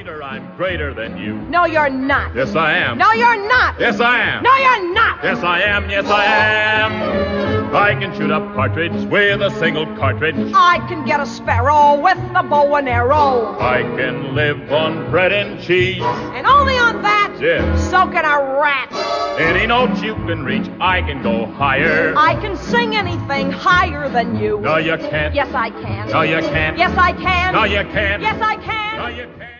leader, I'm greater than you. No, you're not. Yes, I am. No, you're not. Yes, I am. No, you're not. Yes, I am. Yes, I am. I can shoot a partridge with a single cartridge. I can get a sparrow with a bow and arrow. I can live on bread and cheese. And only on that? Yes. So can a rat. Any note you can reach, I can go higher. I can sing anything higher than you. No, you can't. Yes, I can. No, you can't. Yes, I can. No, you can't. Yes, I can. No, you can't.